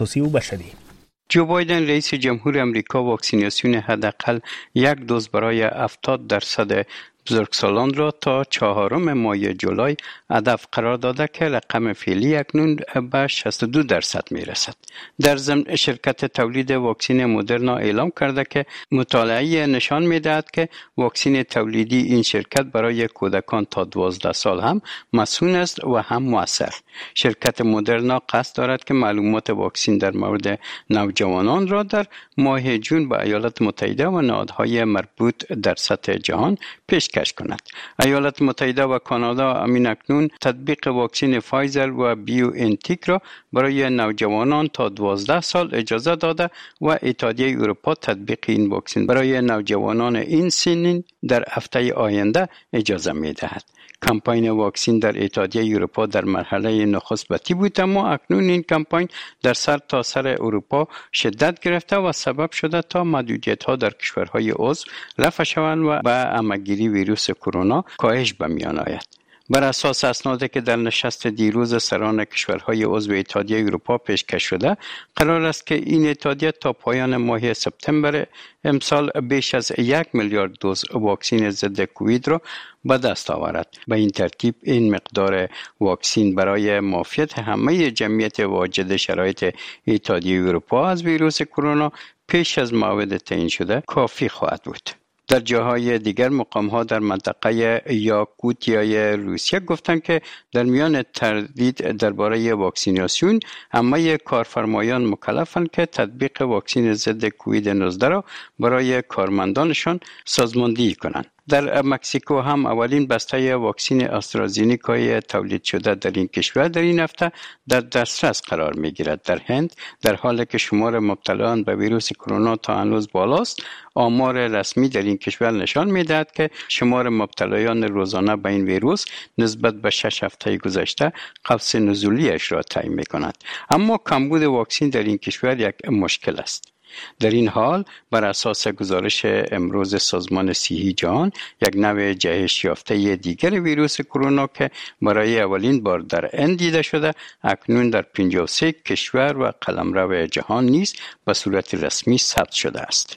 اساسی و بشری. جو بایدن رئیس جمهور امریکا واکسیناسیون حداقل 1 دوز برای 70% بزرگسالان را تا 4 ماه جولای هدف قرار داده که رقم فعلی اکنون به 62% می رسد. در ضمن شرکت تولید واکسن مدرنا اعلام کرده که مطالعه نشان می دهد که واکسن تولیدی این شرکت برای کودکان تا 12 سال هم مسئول است و هم مؤثر. شرکت مدرنا قصد دارد که معلومات واکسن در مورد نوجوانان را در ماه جون به ایالات متحده و نهادهای مربوط در سطح جهان پیشکش کند. ایالات متحده و کانادا همین اکنون تطبیق واکسن فایزر و بیو انتیک را برای نوجوانان تا 12 سال اجازه داده و اتحادیه اروپا تطبیق این واکسن برای نوجوانان این سنین در هفته آینده اجازه می دهد. کمپاین واکسن در اتحادیه اروپا در مرحله نخستبتی بود، اما اکنون این کمپاین در سر تا سر اروپا شدت گرفته و سبب شده تا محدودیت‌ها در کشورهای عضو رفع شوند و به همه‌گیری ویروس کرونا کاهش به میان آید. بر اساس اسنادی که در نشست دیروز سران کشورهای عضو اتحادیه اروپا پیشکش شده، قرار است که این اتحادیه تا پایان ماه سپتامبر امسال بیش از 1 میلیارد دوز واکسن ضد کووید را به دست آورد. به این ترتیب این مقدار واکسن برای معافیت همه جمعیت واجد شرایط اتحادیه اروپا از ویروس کرونا پیش از موعد تعیین شده کافی خواهد بود. در جاهای دیگر مقام‌ها در منطقه یاکوتیای روسیه گفتند که در میان تردید درباره واکسیناسیون، همه کارفرمایان مکلفند که تطبیق واکسن ضد کووید 19 را برای کارمندانشان سازماندهی کنند. در مکزیکو هم اولین بسته واکسن آسترازینیکای تولید شده در این کشور در این هفته در دسترس قرار می‌گیرد. در هند در حالی که شمار مبتلایان به ویروس کرونا تا هنوز بالاست، آمار رسمی در این کشور نشان می‌دهد که شمار مبتلایان روزانه به این ویروس نسبت به 6 هفته گذشته قفز نزولیش را طی می‌کند. اما کمبود واکسن در این کشور یک مشکل است. در این حال بر اساس گزارش امروز سازمان صحی جهان، یک نوع جهش یافته دیگر ویروس کرونا که برای اولین بار در هند دیده شده، اکنون در 53 کشور و قلمرو جهان نیز به صورت رسمی ثبت شده است.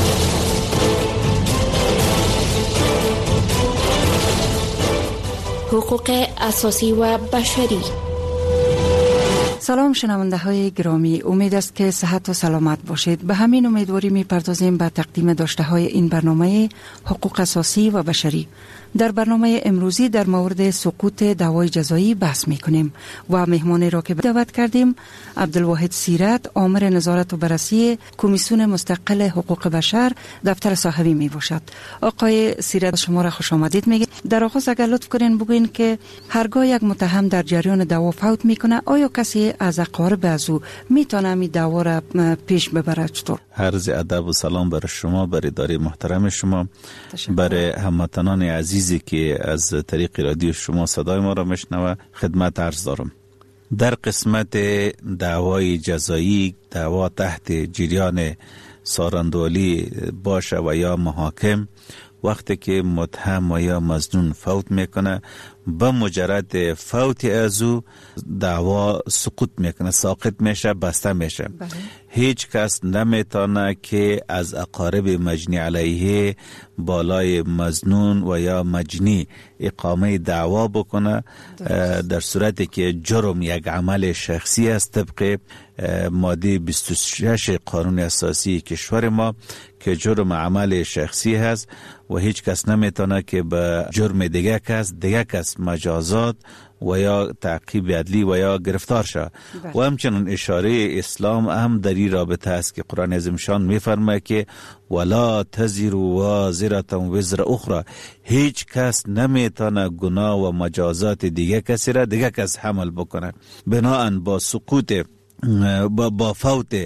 حقوق اساسی و بشری. سلام شنونده های گرامی، امید است که صحت و سلامت باشید. به همین امیدواری می‌پردازیم به تقدیم داشته های این برنامه حقوق اساسی و بشری. در برنامه امروزی در مورد سقوط دعوای جزایی بحث می‌کنیم و مهمانی را که دعوت کردیم عبدالواحد سیرت، آمر نظارت و بررسی کمیسیون مستقل حقوق بشر دفتر صاحبی میباشد. آقای سیرت، شما را خوش آمدید میگیم. در آغاز اگر لطف کنین بگوین که هرگاه یک متهم در جریان دعوا فوت میکنه، آیا کسی از اقارب از او میتونه می دعوا را پیش ببره؟ چطور؟ عرض ادب و سلام بر شما، بر اداره محترم شما، بر هموطنان عزیزی که از طریق رادیو شما صدای ما را میشنوه خدمت عرض دارم. در قسمت دعوای جزایی، دعوا تحت جریان سارندولی باشه و یا محاکم، وقتی که متهم و یا مظنون فوت میکنه، به مجرد فوت از او دعوا سقوط میکنه، ساقط میشه، بسته میشه. هیچ کس نمیتونه که از اقارب مجنی علیه بالای مظنون و یا مجنی اقامه دعوا بکنه، در صورتی که جرم یک عمل شخصی است طبق ماده 26 قانون اساسی کشور ما که جرم عمل شخصی هست و هیچ کس نمیتونه که به جرم دیگه کس مجازات و یا تعقیب عدلی و یا گرفتار شد. و همچنین اشاره اسلام هم در این رابطه است که قرآن عظیم شان میفرماید که ولا تزر وازرة وزر اخرى، هیچ کس نمیتونه گناه و مجازات دیگه کسی را دیگه کس حمل بکنه. بناهن با سقوط با فوت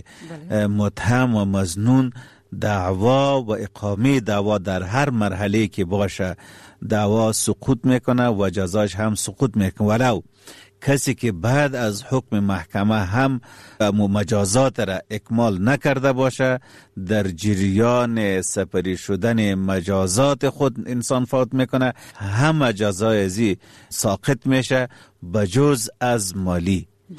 متهم و مظنون، دعوا و اقامه دعوا در هر مرحله که باشه دعوا سقوط میکنه و جزاش هم سقوط میکنه، ولو کسی که بعد از حکم محکمه هم مجازات را اکمال نکرده باشه، در جریان سپری شدن مجازات خود انسان فوت میکنه، همه جزای ازی ساقط میشه بجز از مالی. بله.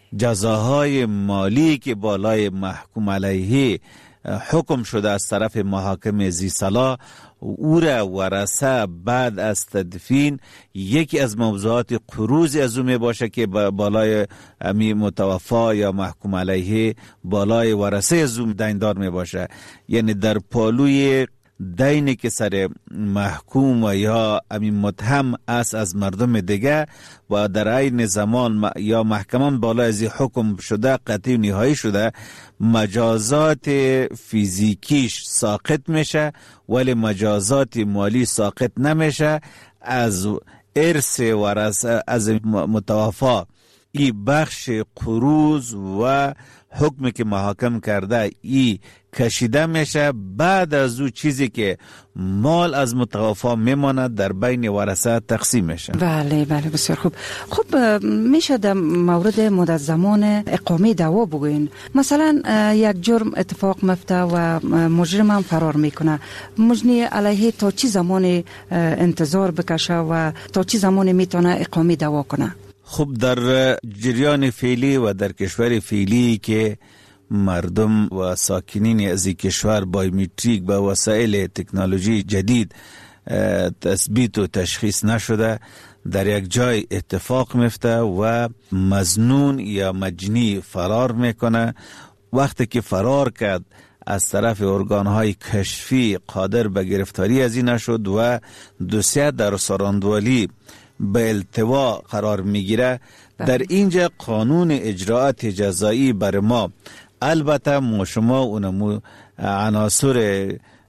جزاهای مالی که بالای محکوم علیه حکم شده از طرف محاکم ذی صلاح او را ورثه بعد از تدفین یکی از موضوعات قروض از او می باشه که بالای امی متوفا یا محکوم علیه بالای ورثه از او دیندار می باشه. یعنی در پالوی دینی که سر محکوم و یا امین متهم است از مردم دیگه و در عین زمان یا محکمان بالا از حکم شده قطعی و نهایی شده، مجازات فیزیکیش ساقط میشه ولی مجازات مالی ساقط نمیشه. از ارث ورثه از متوفا این بخش قروض و حکمی که محاکم کرده ای کشیده میشه. بعد از او چیزی که مال از متوفا میماند در بین ورثه تقسیم میشه. بله بسیار خوب. خب میشه در مورد مدت زمان اقامه دعوا بگوین؟ مثلا یک جرم اتفاق میفته و مجرم هم فرار میکنه، مجنی علیه تا چی زمان انتظار بکشه و تا چی زمان میتونه اقامه دعوا کنه؟ خب در جریان فعلی و در کشور فعلی که مردم و ساکنین از این کشور بایومتریک به وسایل تکنولوژی جدید تثبیت و تشخیص نشده، در یک جای اتفاق میفته و مظنون یا مجنی فرار میکنه. وقتی که فرار کرد از طرف ارگانهای کشفی قادر به گرفتاری از این نشد و دوسیه در سراندوالی به التوا قرار میگیره. در اینجا قانون اجراعات جزایی بر ما، البته ما شما اونمو عناصر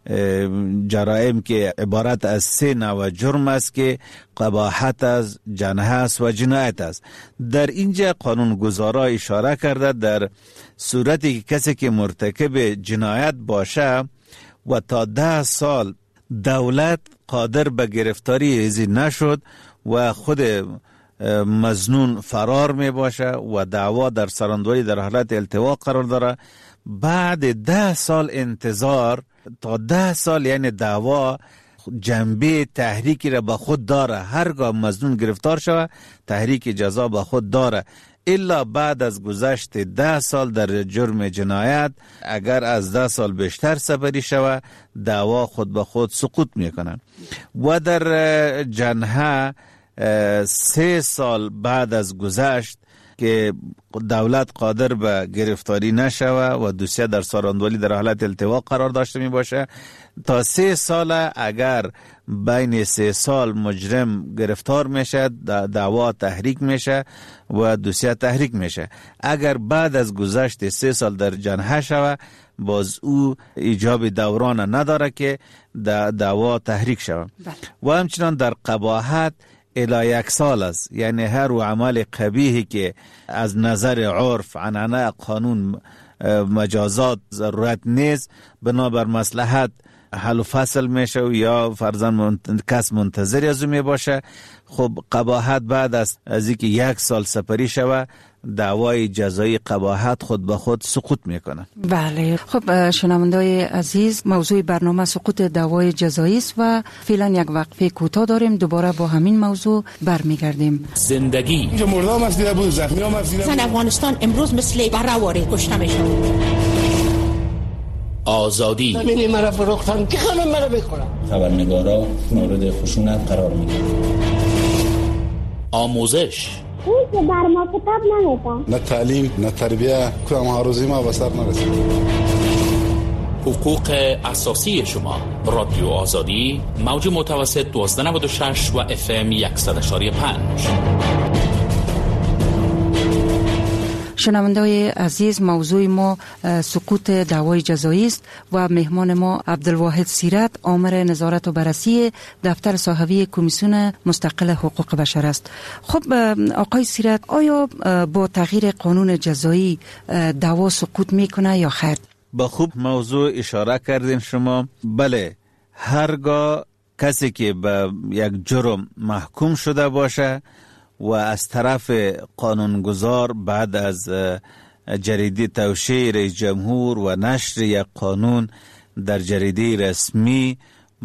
جرائم که عبارت از 3 نوع جرم است که قباحت است، جنحه است و جنایت است. در اینجا قانون گذارا اشاره کرده در صورتی که کسی که مرتکب جنایت باشه و تا 10 سال دولت قادر به گرفتاری ازی نشد و خود مظنون فرار می باشه و دعوا در سراندولی در حالت التوا قرار داره، بعد 10 سال انتظار تا 10 سال یعنی دعوا جنبه تحریکی را به خود داره. هرگاه مظنون گرفتار شود تحریک جزا به خود داره، الا بعد از گذشت 10 سال در جرم جنایت اگر از 10 سال بیشتر سپری شود دعوا خود به خود سقوط میکنن. و در جنحه 3 سال بعد از گذشت که دولت قادر به گرفتاری نشوه و دوسیه در سراندولی در حالت التوا قرار داشته می باشه، تا 3 سال اگر بین 3 سال مجرم گرفتار میشه دعوا تحریک میشه و دوسیه تحریک میشه. اگر بعد از گذشت 3 سال در جنحه شوه باز او ایجاب دوران نداره که دعوا تحریک شوه. و همچنان در قباحت الی 1 سال است، یعنی هر عمل قبیحی که از نظر عرف عنعنه قانون مجازات ضرورت نیست بنابر مصلحت حل و فصل میشه و یا فرضاً کس منتظر از او می باشه. خب قباحت بعد از اینکه 1 سال سپری شوه دعوای جزایی قباحت خود به خود سقوط میکنه. بله. خب شنوندای عزیز، موضوع برنامه سقوط دعوای جزایی است و فعلا یک وقفه کوتاه داریم، دوباره با همین موضوع برمیگردیم. زندگی اینجا مردم از دیده بود، زخمی هم از دیده بود. زن افغانستان امروز مثل برهواره کشته میشه. آزادی زمینی مرا فروختن که خانم مرا بخورم. خبرنگارا مورد خشونت قرار میگیرن. آموزش اون که بر ما کتاب نمیدن، نه تعلیم نه تربیه، که ما روزی ما بسر نرسید. حقوق اساسی شما. رادیو آزادی، موج متوسط 1296 و FM 100.5. شنونده‌های عزیز، موضوع ما سقوط دعوای جزایی است و مهمان ما عبدالواحد سیرت، آمر نظارت و بررسی دفتر صحوی کمیسیون مستقل حقوق بشر است. خب آقای سیرت، آیا با تغییر قانون جزایی دعوا سقوط میکنه یا خیر؟ با خوب موضوع اشاره کردین شما. بله، هرگاه کسی که به یک جرم محکوم شده باشه و از طرف قانونگذار بعد از جریده توشیح رئیس جمهور و نشر یک قانون در جریده رسمی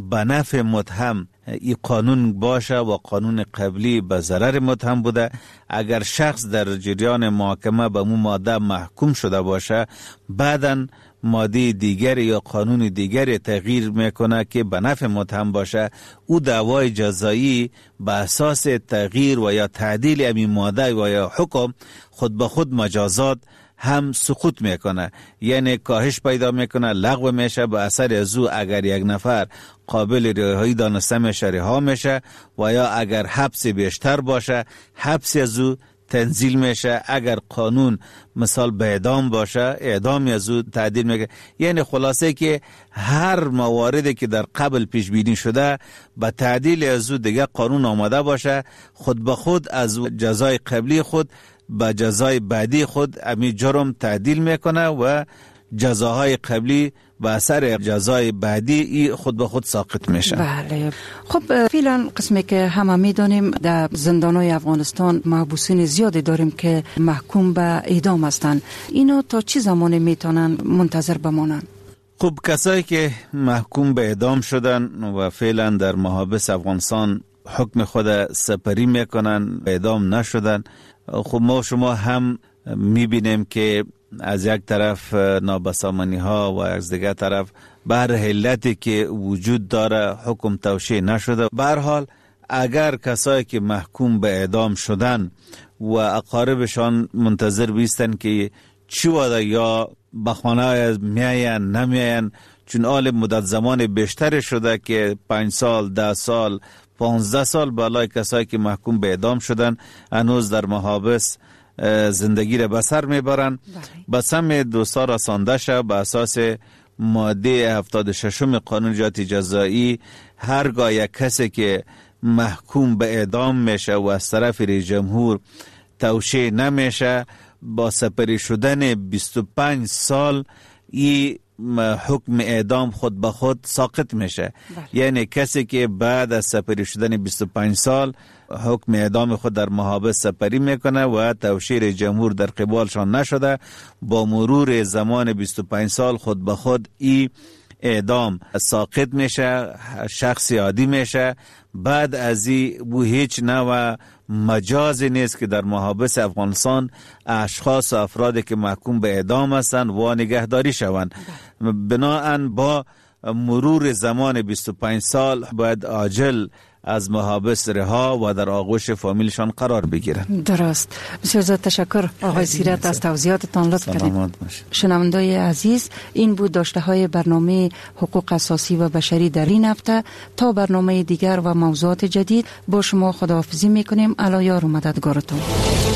به نفع متهم این قانون باشه و قانون قبلی به ضرر متهم بوده. اگر شخص در جریان محاکمه به مو ماده محکوم شده باشه، بعداً ماده دیگری یا قانون دیگری تغییر میکنه که به نفع متهم باشه، او دعوای جزایی به اساس تغییر و یا تعدیل همین ماده و یا حکم خود به خود مجازات هم سقوط میکنه، یعنی کاهش پیدا میکنه، لغو میشه. به اثر از او اگر یک نفر قابل رهایی دانسته میشه رها میشه، و یا اگر حبس بیشتر باشه حبس از او تنزیل میشه. اگر قانون مثال به اعدام باشه اعدام از او تعدیل میکنه. یعنی خلاصه که هر مواردی که در قبل پیش بینی شده به تعدیل از او دیگه قانون آماده باشه، خود به خود از جزای قبلی خود به جزای بعدی خود امی جرم تعدیل میکنه و جزاهای قبلی به اثر جزای بعدی خود به خود ساقط میشه. بله. خب فعلا قسمی که همه میدانیم در زندانهای افغانستان محبوسین زیادی داریم که محکوم به اعدام هستند. اینا تا چه زمانی میتونن منتظر بمانند؟ خب کسایی که محکوم به اعدام شدن و فعلا در محابس افغانستان حکم خود سپری میکنن، اعدام نشدن، خب ما شما هم میبینیم که از یک طرف نابسامانی ها و از دیگر طرف بر علتی که وجود داره حکم توشیح نشده. به هر حال اگر کسایی که محکوم به اعدام شدن و اقاربشان منتظر بیستن که چی وده یا به خانه میاین نمیاین، چون آل مدت زمان بیشتر شده که 5 سال 10 سال 15 سال بالای کسایی که محکوم به اعدام شدن هنوز در محابس زندگی را به سر میبرن. به سم دوستا رسانده شد به اساس ماده 76 قانون جنایت جزایی، هرگاه یک کسی که محکوم به اعدام میشه و از طرف رئیس جمهور توشیح نمیشه، با سپری شدن 25 سال این حکم اعدام خود به خود ساقط میشه. یعنی کسی که بعد از سپری شدن 25 سال حکم اعدام خود در محابس سپری میکنه و توشیح جمهور در قبالشان نشده، با مرور زمان 25 سال خود به خود این اعدام ساقط میشه، شخص عادی میشه. بعد از این هیچ نوع مجازی نیست که در محابس افغانستان اشخاص و افرادی که محکوم به اعدام هستند و نگهداری شوند. بناهن با مرور زمان 25 سال باید عاجل از محابس رها و در آغوش فامیلشان قرار بگیرن. درست. بسیار زیاد تشکر آقای سیرت از توضیحاتتان، لطف کردید. شنوندای عزیز، این بود داشته های برنامه حقوق اساسی و بشری در این هفته. تا برنامه دیگر و موضوعات جدید با شما خداحافظی میکنیم. الله یار و مددگارتون.